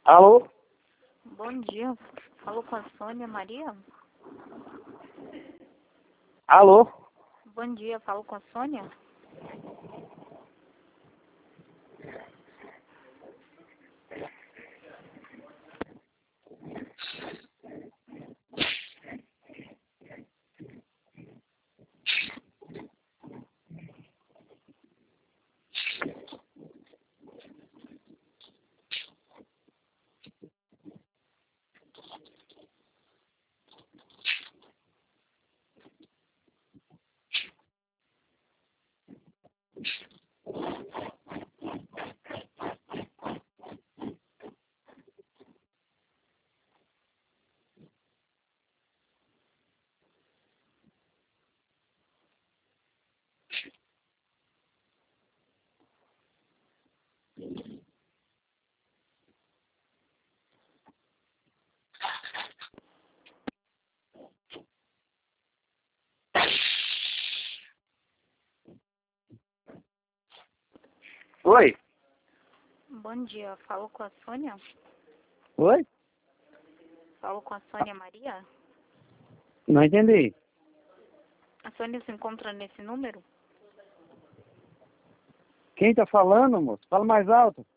Alô? Bom dia. Falou com a Sônia Maria? Alô? Bom dia. Falou com a Sônia? Oi? Bom dia. Falou com a Sônia? Oi? Falou com a Sônia Maria? Não entendi. A Sônia se encontra nesse número? Quem tá falando, moço? Fala mais alto.